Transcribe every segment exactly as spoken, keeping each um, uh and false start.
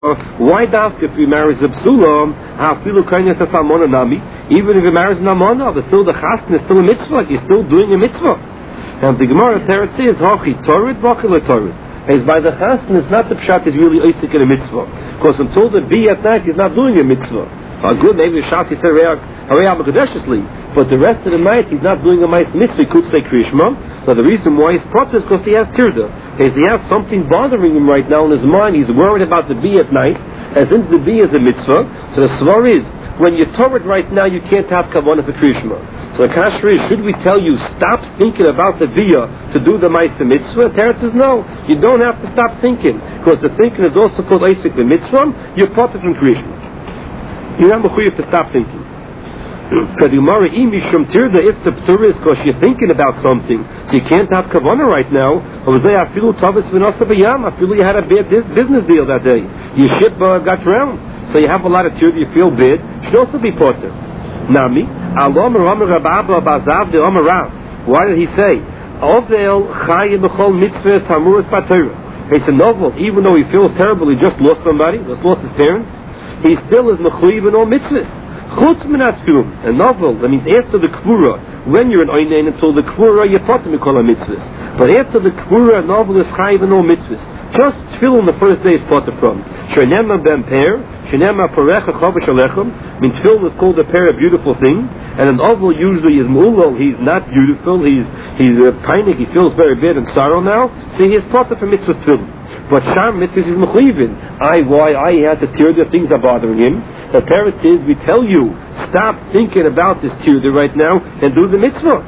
Why dafka if he marries a psula, hafilu kanya tasamona nami? Even if he marries an amona, but still the chasna is still a mitzvah. He's still doing a mitzvah. And the Gemara Teretz says, "Hachi Torah, Vachil Torah." Is by the chasna is not the pshat is really oisik in a mitzvah. Because until the bi at night, he's not doing a mitzvah. Uh, good, maybe the shat he said but the rest of the night he's not doing a mice mitzvah. He could say krishma. So the reason why he's protest because he has tirda. Because he has something bothering him right now in his mind. He's worried about the bi at night. And since the bi is a mitzvah, so the svar is when you're torrid right now, you can't have kavanah for krishma. So the kasher is, should we tell you stop thinking about the via to do the mitzvah mitzvah? Teretz says no. You don't have to stop thinking because the thinking is also called oisik the mitzvah. You're protest from krishma. You're not mechuyev to stop thinking. If the ptur is because you're thinking about something, so you can't have kavanah right now. Or you had a bad business deal that day. Your ship uh, got drowned, so you have a lot of tirda. You feel bad. Should also be potter. Nami. Why did he say? It's a novel. Even though he feels terrible, he just lost somebody, just lost his parents. He still is mechuyev in all mitzvahs. Chutz minat film, a novel. That means after the kvura, when you're an oinen until the kvura, you're potem mikol mitzvahs. But after the kvura, a novel is chayiv in all mitzvahs. Just tefillin the first day is potem from. Shenema ben per, shenema parecha chovesh alechem. I mean, tefillin is called a per, a beautiful thing. And an oval usually is mulol. He's not beautiful. He's he's a painik. He feels very bad and sorrow now. So he is potem from mitzvahs tefillin. But sham mitzvahs is mechuyivin. I why I had to tear the things are bothering him. The parrot is we tell you stop thinking about this tirda right now and do the mitzvah.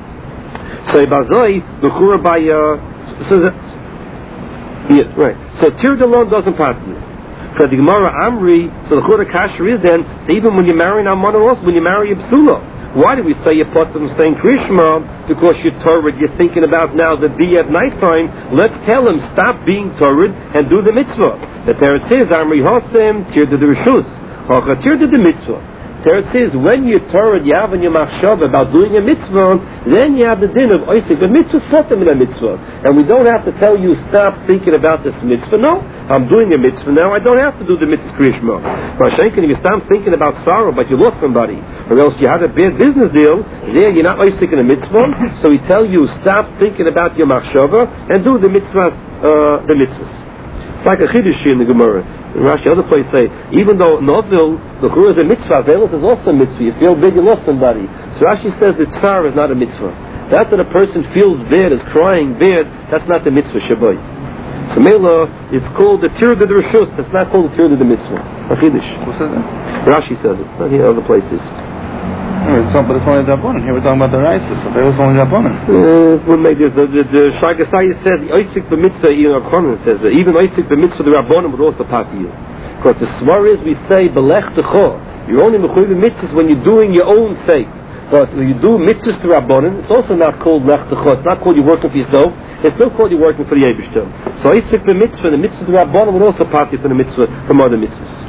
So bazoi bechura by uh so that, yeah right. So tirda alone doesn't pass you. For the Gemara Amri, so the chura kasher is then so even when you marry an amana also when you marry a psula. Why do we say you put them saying Krishma? Because you're torrid, you're thinking about now the bi at night time. Let's tell him stop being torrid and do the mitzvah. The Teretz says Amri Hosem tirda the rishus. Tirda the mitzvah. Teretz says when you're torrid, you have in your machshav about doing a mitzvah, then you have the din of oisik. The mitzvah is potem in a mitzvah, and we don't have to tell you stop thinking about this mitzvah. No, I'm doing a mitzvah now. I don't have to do the mitzvah krishma. If you stop thinking about sorrow, but you lost somebody, or else you had a bad business deal, there you're not oisik in a mitzvah. So we tell you stop thinking about your machshava and do the mitzvah, uh, the mitzvahs. It's like a chiddush in the Gemara. In Rashi, other place say, even though Novil, the Chura is a mitzvah, Velos is also a mitzvah. You feel big, you lost somebody. So Rashi says that tsar is not a mitzvah. That's that a person feels bad, is crying bad, that's not the mitzvah, Shabbai. So Mela, it's called the tirda the rishus, that's not called the tirda the mitzvah. A chiddush. Who says that? Rashi says it, not here, other places. No, but it's only Rabbanan. Here we're talking about the rights, so there was only Rabbanan. Uh, well, maybe the the, the Shagasai said the Oisik b'mitzvah even Rabbanan says that even Oisik b'mitzvah the Rabbanan would also pass you. Because the svar is we say belech techo. You're only mechuyev mitzvahs when you're doing your own sake. But when you do mitzvahs to Rabbanan, it's also not called lech techo. It's not called you working for yourself. It's still called you working for the Eibishter. So Oisik b'mitzvah, the mitzvah to Rabbanan would also pass you for the mitzvah from other mitzvahs.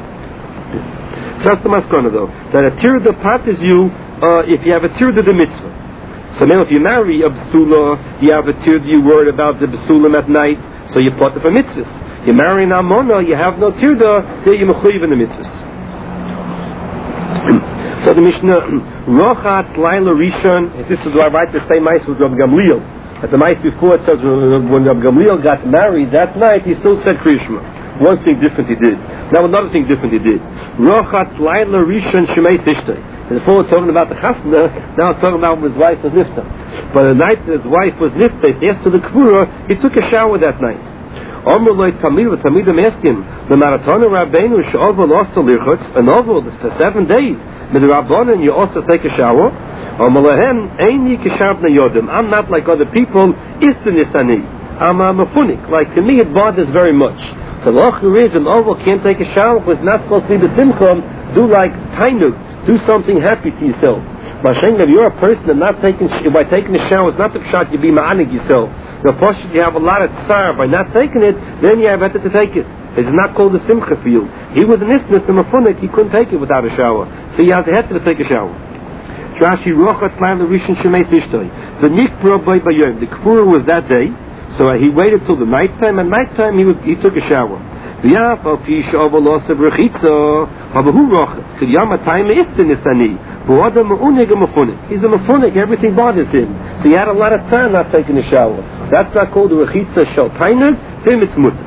So that's the maskana though. That a tirda pat is you uh, if you have a tirda the mitzvah. So now if you marry a b'sula, you have a tirda, you worried about the b'sulam at night, so you put it for mitzvahs. You marry an amona, you have no tirda, there you mechuyev in the mitzvahs. So the Mishnah, Rochat Laila Rishon, this is why I write the same mice with Rabbi Gamliel. At the mice before it says when Rabbi Gamliel got married that night, he still said Krishma. One thing different he did. Now another thing different he did. Rochat Laila Rishon Shemei Sishtei. And before talking about the chasna, now talking about when his wife was nifta. But the night that his wife was nifta, after the kvura, he took a shower that night. Omer loy tamid, but tamidim asked him, the maratona rabbeinu she'over lost a lichutz, an oval for seven days. With the rabbanon, you also take a shower. Omer lohem, eini kishabna yodim. I'm not like other people. Istin isani. I'm a mafunik. Like to me, it bothers very much. So the ochur is an oval can't take a shower because it's not supposed to be the simchum. Do like tainuk. Do something happy to yourself. Mashenk, if you're a person and not taking, by taking a shower, it's not the shot you be ma'anig yourself. The posh you have a lot of tsar by not taking it, then you have better to take it. It's not called a simcha for you. He was an isness and a funik, he couldn't take it without a shower. So you have to have to take a shower. Rashi rochat slam the rishon shemei tishtoi. The nikbro by bayom. The kfura was that day, so he waited till the night time. At night time he was he took a shower. V'yaf al pi she'ova losav rechitza, aber hu rochitz, k'd yama taima istin isani, v'oda ma'unig a mafunik. He's a mafunik, everything bothers him. So he had a lot of time not taking a shower. That's not called a rechitza shel tainus, him it's mutter.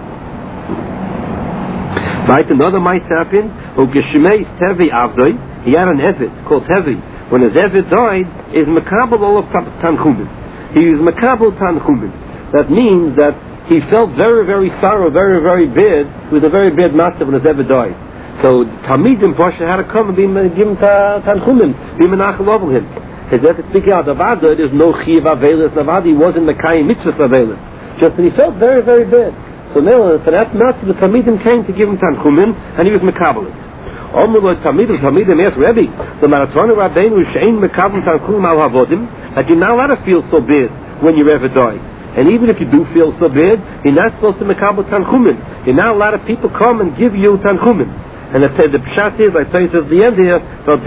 Right, another might happen, o geshmei tevi avdoi, he had an Evid called Tevi. When his Evid died, is Makabal all of Tanchumin. He was Makabal Tanchumin. That means that he felt very, very sorrow, very, very bad, with a very bad matzah when his Evid died. So Talmidim Pasha had to come and be, give him Tanchumin, be menachel over him. His Evid speaking out of Avada, there's no Chiv Avelis, Avada, he wasn't Mekayim Mitzvahs Avelis. Just that he felt very, very bad. So now, for that matter, the Talmidim came to give him Tanchumin, and he was Mekabelit. Omru Talmidim, Talmidim asked Rebbe, the Maratzonu Rabbeinu Shein Mekabel Tanchumin al Havodim, that you're not allowed to feel so bad when you ever die. And even if you do feel so bad, you're not supposed to Mekabel Tanchumin. You're not allowed of people come and give you Tanchumin. And the, the pshat is, like I say at the end here,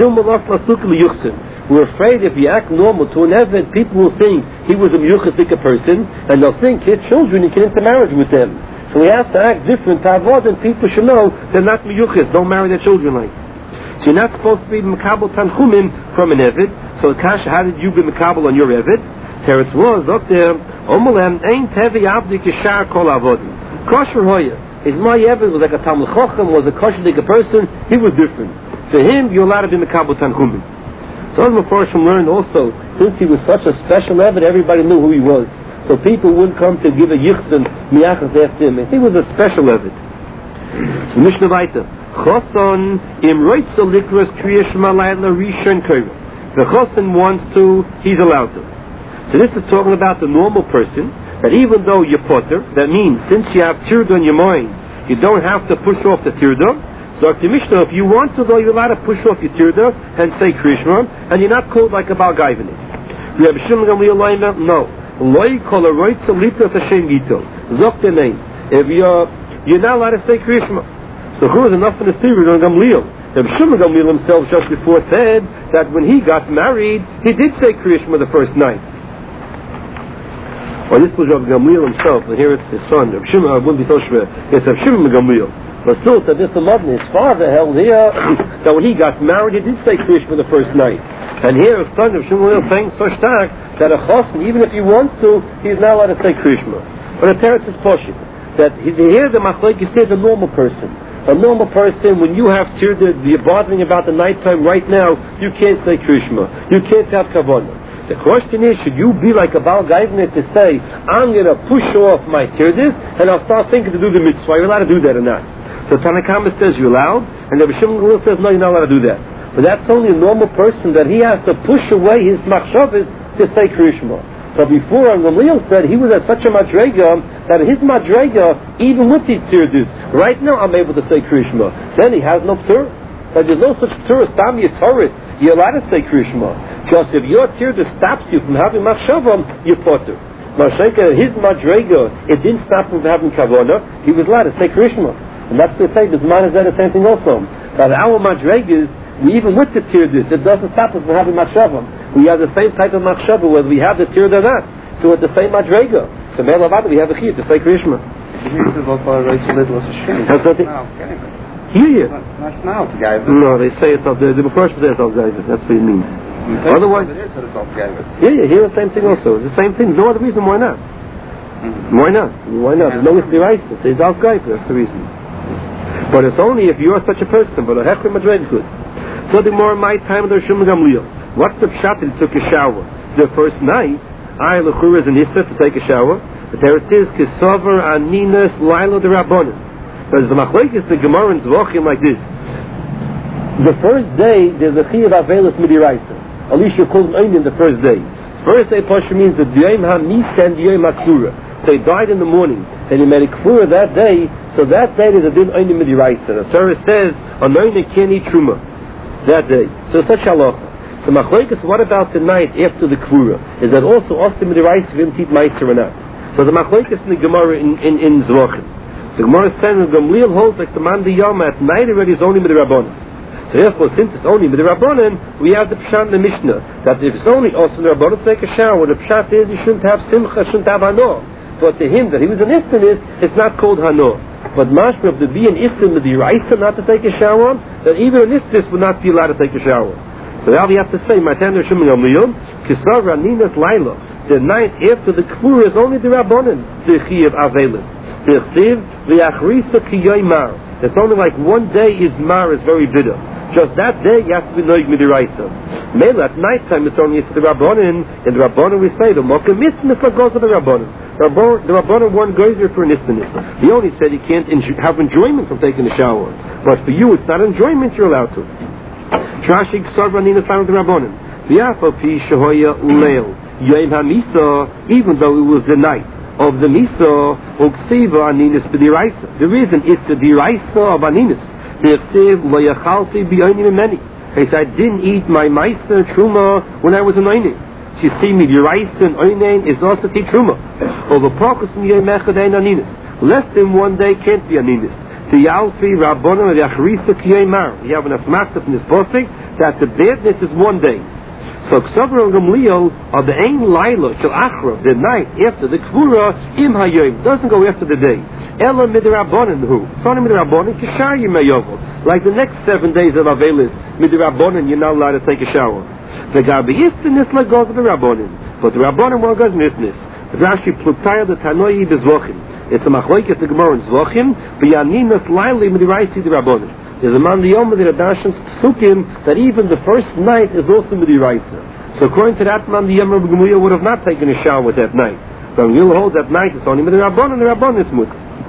we're afraid if you act normal to an Eved, people will think he was a miyuchasdik person, and they'll think his children, you can intermarriage with them. So we have to act different. Ta'avod, and people should know they're not miyuchas. Don't marry their children like. So you're not supposed to be mekabel tanchumim from an Eved. So Kasha, how did you be mekabel on your Eved? Teretz was up there. Omolem ein tevi avdik yishar kol avodim. Kosher hoya. His my Eved was like a Talmud Chochem, was a kosherdik person. He was different. For him, you're allowed to be mekabel tanchumim. So the Mepharshim learned also, since he was such a special Eved, everybody knew who he was. So people wouldn't come to give a yichsen miyachas after him. He was a special Eved. So Mishnah Vaita. Choson im roitzo likras kriya shema layla rishon kore. The choson wants to, he's allowed to. So this is talking about the normal person, that even though you're potter, that means since you have tirda in your mind, you don't have to push off the tirda. So the Mishnah, if you want to, though, you're allowed to push off your tirda and say krishma, and you're not called like a Baal Gaivanik. You have Shimon Gamliel Laima? No. Loi kol roitzo litos Hashem gito. Zok the name. If you're, you're not allowed to say krishma. So who is enough in the Stira on Gamliel? Rabbi Shimon Gamliel himself just before said that when he got married, he did say krishma the first night. Well, this was Rabbi Gamliel himself, and here it's his son. Rabbi Shimon, I wouldn't be so sure. It's Rabbi Shimon Gamliel. But still, said this Amadna, his father held here that when he got married, he did say krishma the first night. And here, his son of Shmuel saying so stark that a chosn, even if he wants to, he's not allowed to say krishma. But a teretz is poshit. That here the machlek is the normal person. A normal person, when you have tirda, you're bothering about the nighttime right now, you can't say krishma. You can't have kavanah. The question is, should you be like a Baal Gaivanik to say, I'm going to push off my tirdas and I'll start thinking to do the mitzvah? Are you allowed to do that or not? So Tanakama says you're allowed, and Rabbi Shimon Gamliel says no, you're not allowed to do that. But that's only a normal person that he has to push away his machshavas to say krishma. So before Gamliel said he was at such a madrega that his madrega, even with these tirdas, right now I'm able to say krishma. Then he has no ptur. But there's no such ptur as tam yitzorit. You're allowed to say krishma. Just if your tirda stops you from having machshavam, you're potter. Mashayka, his madrega, it didn't stop him from having kavanah. He was allowed to say krishma. And that's the say, this man is that the same thing also. That our madregas, we even with the tirdas, it doesn't stop us from having machshavam. We have the same type of machshava whether we have the tirda or not. So at the same madrega. So Me'elavada, we have a chiyuv to say krishma. Here, not now, guys. No, they say it's of the the first say it's of guys. That's what it means. Okay. Otherwise, yeah, yeah, here the same thing also. It's the same thing. No other reason why not. Mm-hmm. Why not? Why not? There's no Israelites. It's Al Gaib. That's the reason. But it's only if you are such a person. But a hechrim madreg good. So the more my time the Shimon Gamliel. What's the pshat that he took a shower the first night? I lechur is an issa to take a shower. But there it says kisover aninas lailo de rabbonim. Because the machlokes the Gemara in Zvachim like this. The first day there's a chiyuv avelis midiraisa. At least you call him the first day. First day pasha means the diyom hamisa and diyom haksura. So he died in the morning, and he made a kfura that day. So that day there's a din oinim midiraisa. The Torah says anoina can't eat truma that day. So such halacha. So machlokes, what about the night after the kfura? Is that also ostim midiraisa for him to eat meiser or not? So the machlokes in the Gemara in in, in Zvachim. So Gemara says that Gamliel holds like the man the Yom at night already is only with the Rabbanon. So therefore, since it's only with the Rabbanon, we have the Pshat in the Mishnah that if it's only also the Rabbanon to take a shower, the Pshat is you shouldn't have simcha, shouldn't have ano. but to him that he was an Istin, it's not called Hano. But mashma, if there be an Istin with the Raisa not to take a shower, then even an Istis would not be allowed to take a shower. So now we have to say, Matan Rishim Yom Kisara Ninas Laila, the night after the Kfur is only the Rabbanan, the Chiyav Avelis. The Chsiv, the Achrisa Kiyoy Mar. It's only like one day is Mar is very bitter. Just that day you have to be Noig Midiraisa. Mela at night time it's only the Rabbanan, and the Rabbanan we say, the Mokim Istin goes to the Rabbanan. The Rabbanan one goes there for an Istin. He only said he can't enjoy, have enjoyment from taking a shower. But for you it's not enjoyment you're allowed to. Trashik Sarvanina found the Rabbanan. V'afopi Shehoya Uleil Yom HaMisa, even though it was the night of the Misa, Uksiva Aninis B'diraisa. The reason it's the Diraisa of Aninis. V'chsiv Lo Yachalti B'yonim Meni. He said, I didn't eat my Maisa Truma when I was an Oinin. So you see me, Diraisa and Oinin is also the Truma. Over Pokus Yom Echad Ein Aninis. Less than one day can't be Aninis. The Yalfi Rabbanon of Yachrisa Kiyay Mar. We have an asmachta from this posting that the badness is one day. So Ksavra and Gamliel are the Ein Laila till Achra, the night after the Kvura Im Hayyim, doesn't go after the day. Ella Midrabbanon who? Soni Midrabbanon Kishar Yimayovel. Like the next seven days of Avelis, Midrabbanon you're not allowed to take a shower. The Gabi Istinis like goes to the Rabbanon. But the Rabbanon one goes Nisnis. The Rashi Plutaya the Tanoi Bezvochim. It's a machlokes the Gemara in Zvachim, v'yaninas laili midiraisi the Rabbanan. There's a man the Yom of the Radashans psukim that even the first night is also midiraisa. So according to that man, the Yom of Gemuya would have not taken a shower with that night. But when you'll hold that night, it's only with the Rabbanan, the Rabbanan is mut.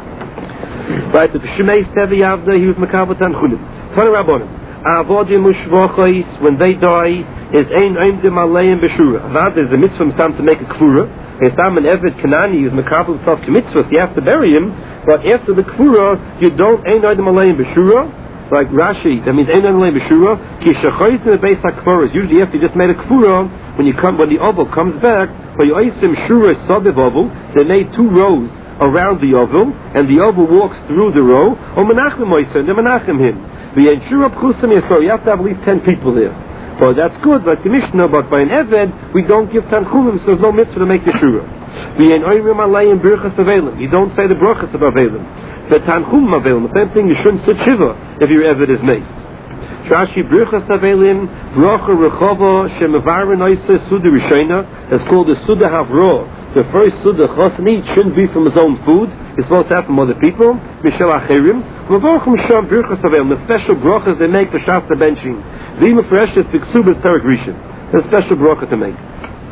Right, the Shemeis Tevi Avda, he was Makavat Tanchunim. Tana Rabbanan. Avodim u'shvochos, when they die, is ein oimdim aleim b'shura. Now there's a mitzvah to make a kfura. If I'm an Eved Kanani who's makabel himself to mitzvahs, you have to bury him. But after the kfura, you don't ein oimdim aleim b'shura. Like Rashi, that means ein oimdim aleim b'shura. Ki shechoyis in the base hakfuras. Usually after you just made a kfura, when you come, when the oval comes back, for you oisim shura sadiv oval, they made two rows around the oval, and the oval walks through the row. Or menachem oisim, they menachem him. You have to have at least ten people there. So that's good, like the Mishnah, but by an Eved, we don't give Tanchumim, so there's no mitzvah to make the Shura. You don't say the Brachas of Avelim. The Tanchumim Avelim, the same thing, you shouldn't sit Shiva if your Eved is maced. Rashi Brachas Avelim, Bracha Rechova, Shemavarin Oisa Suda Rishena, that's called the Suda Havro. The first Suda Chosni shouldn't be from his own food, it's supposed to have from other people. Mishal Achirim. The special brachas they make for Shasta benching. Vima Freshis Bixubas Tarak Rishon. There's a special bracha to make.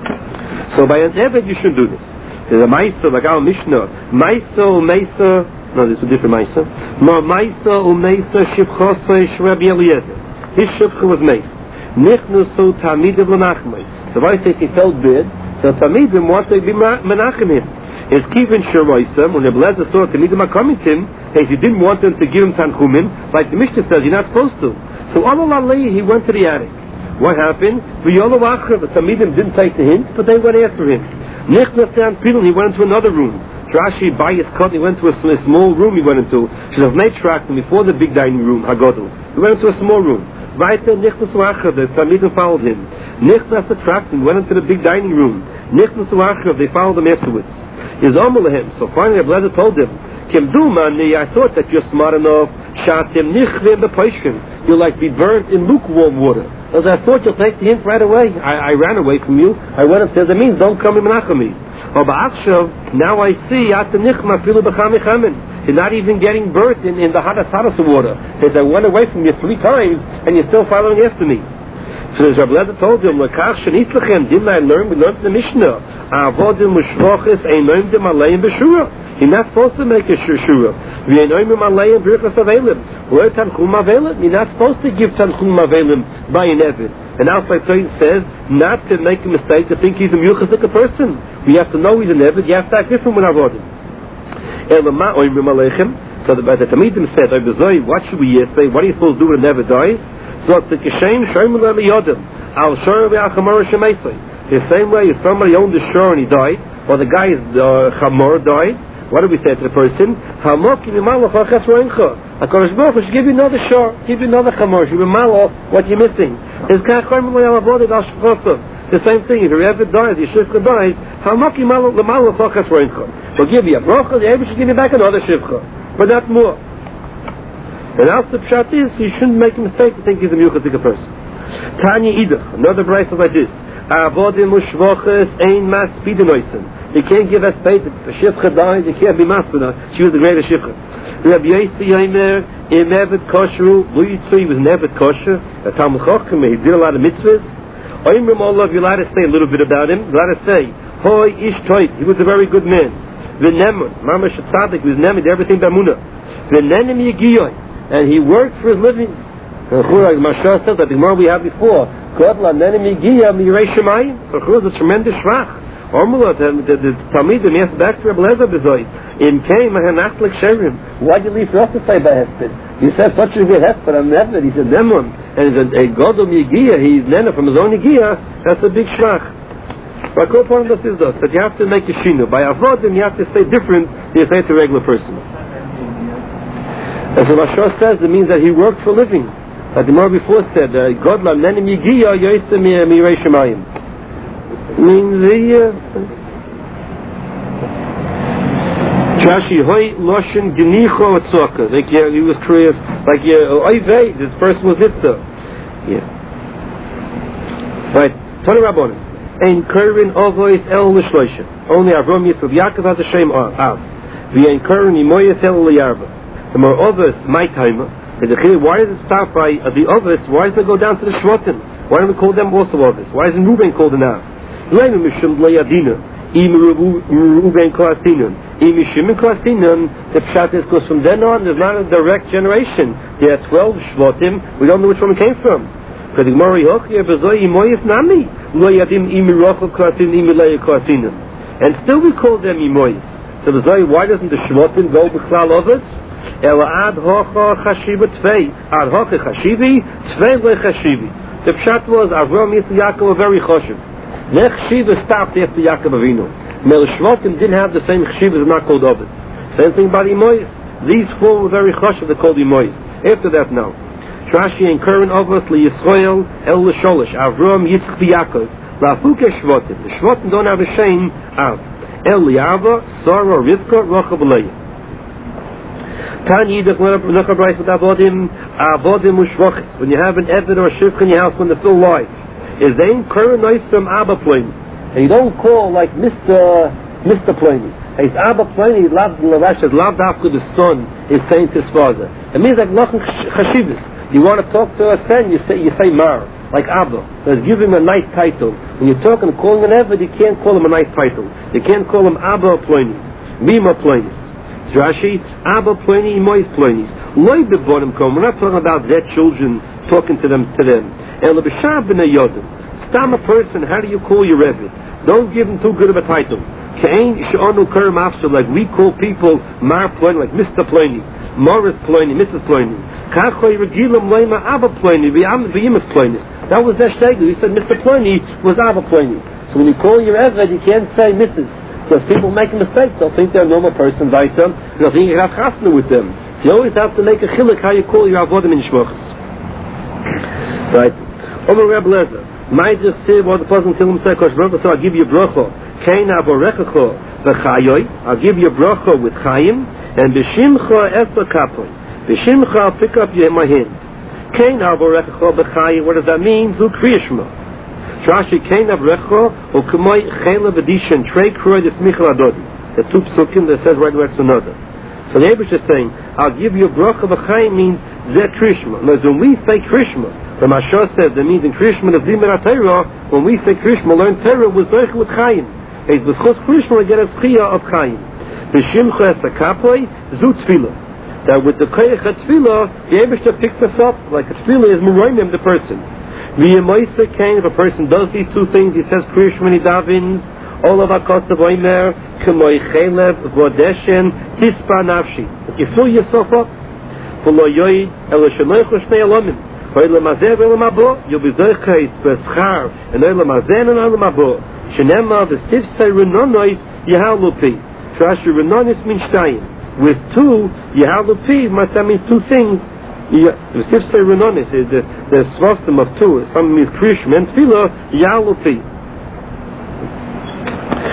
So by an Eved you should do this. There's a Maisa, like our Mishnah. Maisa or Maisa, no, this is a different Maisa. Ma Maisa or Maisa Shibchosai Shrabi Eliezer. His Shibcha was Maisa. Nichnusu Tamidim Lanachmai. So I say he felt bad, so Tamidim want to be Menachimim. Is keeping Shiraisam, when the Blazer saw Tamidim Akamitim, as he didn't want them to give him Tanchumim, like the Mishnah says, you're not supposed to. So Alalai, he went to the attic. What happened? The Tamidim didn't take the hint, but they went after him. Nichnasan Pilin, he went into another room. Rashi, by his cut, he went to a small room he went into. Should have made Shraktim before the big dining room, Hagodl. He went into a small room. Right there, Nichnas Uachav, the Tamidim followed him. Nichnas Atraktim went into the big dining room. Nichnas Uachav, they followed him afterwards. His Amalahem. So finally, Ablazer told him, Kimdumani, I thought that you're smart enough. Shatim nichvim b'poishkim. You'll like be burnt in lukewarm water. As I thought you'll take the hint right away. I, I ran away from you. I went upstairs. That means don't come in menachami. Or ba'achshav, now I see at the nichma filu b'chamichamin. You're not even getting burnt in, in the hottest hottest water. Because I went away from you three times and you're still following after me. So as Rabbi Lezer told him, Lekach shenit lechem, didn't I learn? We learned in the Mishnah. Avodim u'shvochis einoimdim aleim b'shura. You're not supposed to make a shura. V'einoimdim aleim b'richas avelim. Or tanchum avelim. You're not supposed to give tanchum avelim by an Eved. And Alpha says, not to make a mistake to think he's a muchas like a person. We have to know he's an Eved. You have to act different when avodim. Elama oimdim aleichem. So the, the Tamidim said, what should we say? What are you supposed to do when an Eved dies? So the Kishem Shemul Yodim Al Shor Ve'Achamor Shemaisai. The same way if somebody owned the shore and he died, or the guy's uh, Chamor died, what do we say to the person? Hamok Yimalach Chesroincha. HaKadosh Baruch Hu should give you another shore, give you another Chamor, should be Malach what you're missing. His Kachor Al Shvosav. The same thing, if your Eved dies, your Shivcha dies, Hamaki L'Malach Chochas Reincha. We'll give you a bracha, the Eved should give you back another Shivcha, but not more. And else the Pshat is, you shouldn't make a mistake to think he's a Miyuchatika person. Tanya Idach, another brayso like this. Avodim Ushvoches Ein Mas Bidenoisen. You can't give us faith that the Shivcha died, you can't be Maspana. She was the greatest Shivcha. Rabbi Yossi Yomer, Im Eved Kosheru, Lo Yitzui, he was an Eved Kosher, a Talmud Chochem, he did a lot of mitzvahs. Oimrim Allah, you're allowed to say a little bit about him. You're allowed to say, Hoi Ish Toit, he was a very good man. V'nemun, Mamash Tzadik, he was nemed, everything Bamuna. V'nenim Yegiyoi, and he worked for his living. And like Mashal said, that the more we had before, God la nenim Yegiyah Mirei Shemayim. So it was a tremendous shvach. Ormula, the Talmidim, yes, back to Rebbe Lezer Bezoy. In came and Achlik Sherim. Why did you leave for us to say by Hesped? He said such a good Hesped, I'm Hesped. He said Nemun. And he's a, a God of Yegiyah, he's Nena from his own Yegiyah. That's a big shvach. But the point of this is this, that you have to make a shinu. By avodim, you have to say different than you say to a regular person. As the Mashal says, it means that he worked for a living. Like the more before said, God la nenim Yegiyah Yosem Mirei Shemayim. Means he Trashi Hoi Loshen Genicho Atzoka. Like yeah, he was curious. Like yeah, Oivei, this person was Nitza. Yeah. Right. Tony Rabbonim. Ein Kurin Ovois El Lishloisha. Only Avram Yitzchak Yaakov has a shame Av. V'ein Kurin Yimoyet El Liyarva. The more Ovis my timer. Why does it stop by uh, the Ovis? Why does it go down to the Shvatim? Why don't we call them also Ovis? Why isn't Ruben called an Av? Lema Mishum Le'Yadina. Im Ruben Koasinon. Im Shimon Koasinon. The Pshat is because from then on there's not a direct generation. There are twelve Shvatim. We don't know which one it came from. Because the Gemara Yochia Bezoi Imoyes Nami. Le'Yadim Im Rochav Koasinon. Im Le'Yad Koasinon. And still we call them Imoyes. So Bezoi, why doesn't the Shvatim go B'Chlal Ovis? Ela ad hocha chashiva tvei. Ad hocha chashivi, tvei le chashivi. The pshat was, Avram Yitzchak Yaakov were very choshev. Nech shiva stopped after Yaakov Avinu. Mel Shvatim didn't have the same chashiva as not called Ovis. Same thing about Imoyes. These four were very choshev, they're called Imoyes. After that, no. Trashi and Karen Ovis, Li Yisrael, El L'Sholish, Avram Yitzchak Yaakov. Lafuke Shvatim. The Shvatim don't have a shame of. El Liava, Sarah, Rivka, Rochav Leah. Tanya, when you have an Eved or a Shivcha in your house when they're still alive, is they incur some Abba Pliny, and you don't call like Mister Mister Pliny. He's Abba Pliny. He loved the Rash. Is loved after the son is saying to his father. It means like Lachem Chashivas. You want to talk to a son, you say you say Mar, like Abba. Let's give him a nice title. When you're talking and calling an Eved, you can't call him a nice title. You can't call him Abba Pliny, Mima Pliny. Rashi, Abba Pliny, Mois Pliny. Loi bebonim kom. We're not talking about their children talking to them to them. And lebeshab b'nei yodim. Stam a person. How do you call your Rebbe? Don't give him too good of a title. Kain she'onu karim after, like we call people Mar Pliny, like Mister Pliny, Morris Pliny, Missus Pliny. Kachoy regilam leima Abba Pliny, v'yimus Pliny. That was their shtegel. He said Mister Pliny was Abba Pliny. So when you call your Rebbe, you can't say Missus Because people make a mistake. They'll think they're a normal person, by them. They'll think you have chasna with them. So you always have to make a chiluk how you call your avodim in shmochas. Right. Omer Reb Lezer. Might just say what the person tell him say, Kosh Baruch Hu, I'll give you a bracha. Kein avorechacho v'chayoy. I'll give you a bracha with chayim. And b'shimcha efer kapoy. B'shimcha I'll pick up you in my hands. Kein avorechacho v'chayoy. What does that mean? Zu kriyishma. Trashi kein avorechacho u'kemoy chayla v'dishen trei kroy desmichel adodi. The two psukim that says right next to another. So the Abish is saying, I'll give you a bracha v'chayim means zeh krishma. Now when we say krishma, the Mashah said that means in Krishma of Dimir HaTorah, when we say Krishma, learn Torah was Zoich with Chaim. It's the Schos Krishma we get a Schiyah of Chaim. B'shimcha es HaKapoy, Zu Tfilah. That with the Koyach HaTfilah, the Eibishter picks us up, like a Tfilah is Meroimim, the person. V'yemoisa Kain, if a person does these two things, he says Krishma and he davins, Olav HaKosav Oimer, K'moi Chelev, Vodeshen, Tispa Nafshi. If you fill yourself up, V'lo Yoid, Elo Shenoich L'Shnei Alomim. You'll be zochait b'schar and olam hazen and olam habo. Shenema v'stifsei renonis yehalupi. Trashi renonis means shtayim. With two yehalupi, that means two things. V'stifsei renonis is the the svastim of two. Some means krishma and tefillah yehalupi.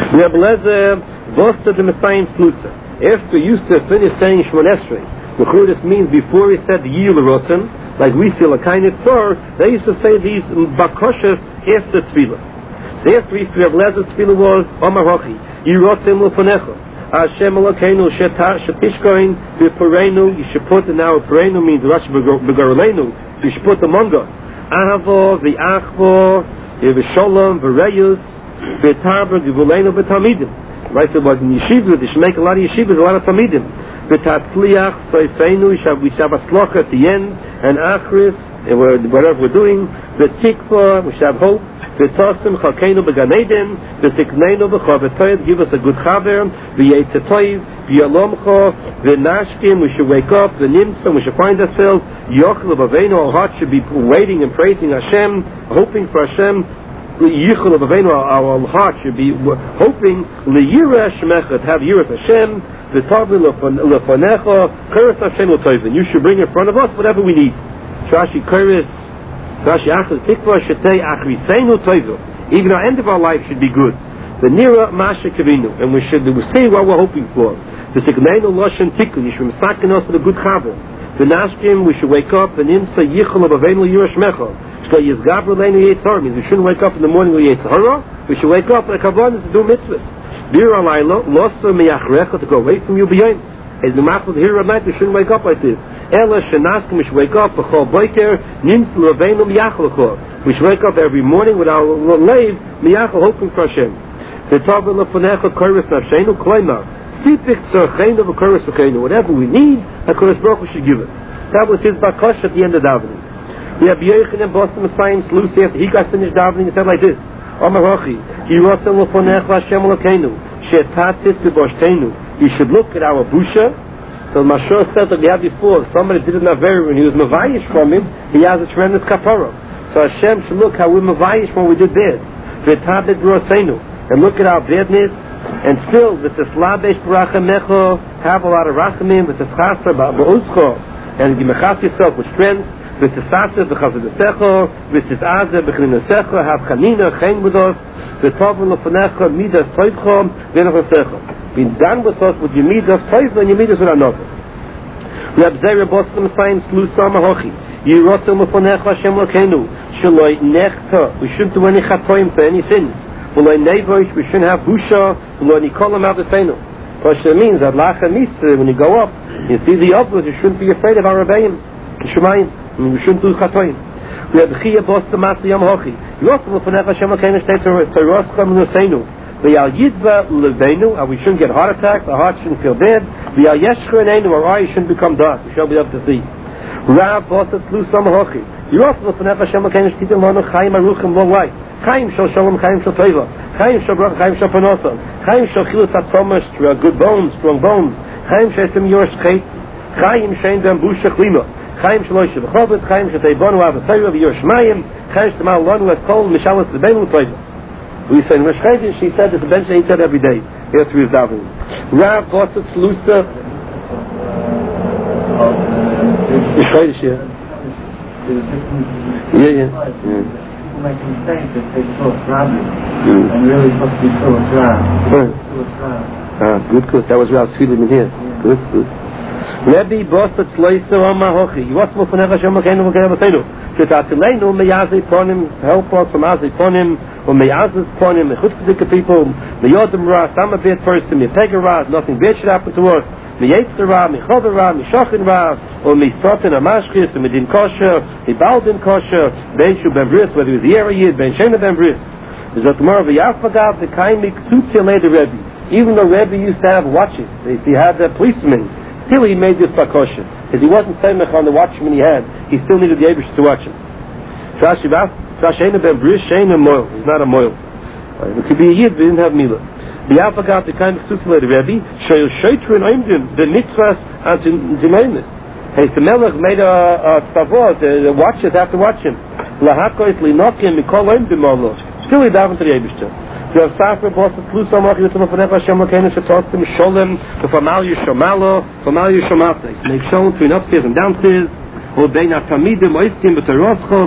Reb Lezer Vosta the Messiah Slusa. After he used to finish saying Shmon Esrei, the Churus means before he said the Yil Rotzen, like we see Lakainit Sor, they used to say these Bakoshas after Tefillah. So after he Reb Lezer Tefillah was Omar Hochi, Yirotzim Lefonecha, Hashem Elokeinu Shetishkoin B'Poreinu. You should put in our Poreinu means Rashi B'Garolenu. You should put among us Ahavo, V'Achvo, V'Sholom, V'Reyus, V'Tarber, V'Volenu, V'Talmidim. Right, so what in yeshivas, they should make a lot of yeshivas, a lot of Talmidim. V'Tatzliach, Soifeinu, we should have a slocha at the end, and Achris, and whatever we're doing, V'Tikva, we should have hope. V'Tosim, Chalkeinu, B'Gan Eden, V'Sikneinu, V'Chavatoyed, give us a good chaver, V'Yetzetoiv, V'Yalomcho, V'Nashkim, we should wake up, V'Nimtzim, we should find ourselves, Yochel, B'Aveinu, our heart should be waiting and praising Hashem, hoping for Hashem, Yichel of Avenu, our heart should be hoping Liyira Shemechet, have Yiras Hashem, V'Tavi Lefonecha, Keres Hashem L'Toivin. You should bring in front of us whatever we need. Shashi Keres, Shashi Achel Tikva Shetei Achriseinu Toivin. Even our end of our life should be good. The Nira Masha Kavinu, and we should we say what we're hoping for. The Sikneinu Loshen Tikkun. You should masakin us with a good chaver. The Nashkim, we should wake up and Imsa Yichel of Avenu Yira Shmecha. We shouldn't wake up in the morning with Yetzirah. We should wake up like Havana to do mitzvahs. Bir alayla, losa meyachrecha, to go away from you beyond. As the mouth of the hero at night, we shouldn't wake up like this. Ela shenaskim, we should wake up, b'chol boiker, nimtz l'avenu miyachalachor. We should wake up every morning with our lave, miyachal, hoping for Hashem. V'tavah l'fanecha koris nafshenu, kloimar. Sipik tzarcheinu v'koris v'cheinu. Whatever we need, HaKadosh Baruch Hu should give it. That was his bakosh at the end of davening. We have Yochanan and Boston Messiah Slusi. After he got finished davening, he said like this: Omar Hochi, Yirotzim L'Fonech Hashem Elokeinu, Shetatit B'Boshteinu. You should look at our busha. So Mashur said that we had before, if somebody did it not very when he was mavayish from him, he has a tremendous kapara. So Hashem should look how we mavayish when we did bad. V'Tabit B'Roseinu, and look at our badness, and still with this labesh b'rachamecho, have a lot of rachamim, with this chasar b'uzcho, and gimechas yourself with strength. With the Sasa, the Chazadesecho, with his Azeh, Bechinasecho, have Chanina, Chen with us, the Tovim Lefonecha, Midas Toivcho, Venachasecho. Be done with us with your Midas Toivcho and your Midas with another. We have Zera Boston Messiah, Slusa Mahochi, Yirotzim Lefonecha, Hashem Lokenu, Shaloi Nechta, we shouldn't do any Chatoim for any sins. Shaloi Nevoish, we shouldn't have Busha, Shaloi Nikolam Avesenu. Which means that Lacha Misa, when you go up, you see the upwards, you shouldn't be afraid of our Rebbeim, Kishumayim. We shouldn't do chatoim. We have Chia Bosta Matli Yam Hochi. You also look for Nefesh Hashem Elokeinu Shtei Toros Chom Nuseinu. We are Yidva Levenu, and we shouldn't get heart attacks. Our heart shouldn't feel bad. We are Yeshcher Neinu, our eyes shouldn't become dark. We shall be able to see. Rav Bosta Tzlu Sam Hochi. You also look for Nefesh Hashem Elokeinu Shtei Lanu Chaim Aruchim Long Life. Chaim Shal Shalom, Chaim Shal Teva. Chaim Shal Brach, Chaim Shal Panosa. Chaim Shal Chilus Atzomash, good bones, strong bones. Chaim Shesem Yosh Chet. Chaim Shein Dem Busha Chlima. Chaim Shlosh B'Chovot, Chaim Shetayvonu Avasayra V'Yershmayim, Chaim Shtamal Lonu Eskol Mishalas L'Beinu Toiva. We say in Rosh Chodesh, she said that the bench he said every day after his davening. Rav Bosset Slusa. Rosh Chodesh, yeah. Yeah, yeah. People make mistakes if they saw Rabbi, and really supposed to be so Rav. Ah, good, good. That was Rav's feeling in here. Good, good. Rebbe Bosset Sloisa Omahochi. You want to move from Hashem Elokeinu V'Keinu Shetatzilenu Meyazi Ponim, help us from Azi Ponim, or Meyazis Ponim, Mechutzedika people, Meyodim Ra, some a bad person, Mepega Ra, nothing bad should happen to us. Meyetzer Ra, Mechover Ra, Meshachin Ra, or Mesotin Amashchis, or Medin Kosher, Mebaldin Kosher, Ben Shu Ben Bris, whether he was the Yid, Ben Shena Ben Bris. There's a tomorrow of Yafagav, the Kaimik Tutzile the Rebbe. Even though Rebbe used to have watches, he had a policeman. Still he made this precaution. Because he wasn't samech on the watchman he had, he still needed the Abish to watch him. Shashena ben Bris, Shena moil. He's not a moil. It could be a Yid, but he didn't have Milah. The Alpha got the kind of Tutzile the Rebbe, Shoyel Shoytru and Oimdim, the mitzvahs and Jimenez. Hey, the Melech made a stavot, the watchers have to watch him. Lahakois linokim, Mikol Oimdim Allah. Still he davened to the Abish. You have Safra, Bosset, Tlusam, Mach, Yitzam, Afanef, Hashem, Elokeinu, Shetostim, Sholem, the Famal Yishomalo, Famal Yishomates. Make shalom between upstairs and downstairs, or Bein HaTamidim, Oistim, B'Toroscho,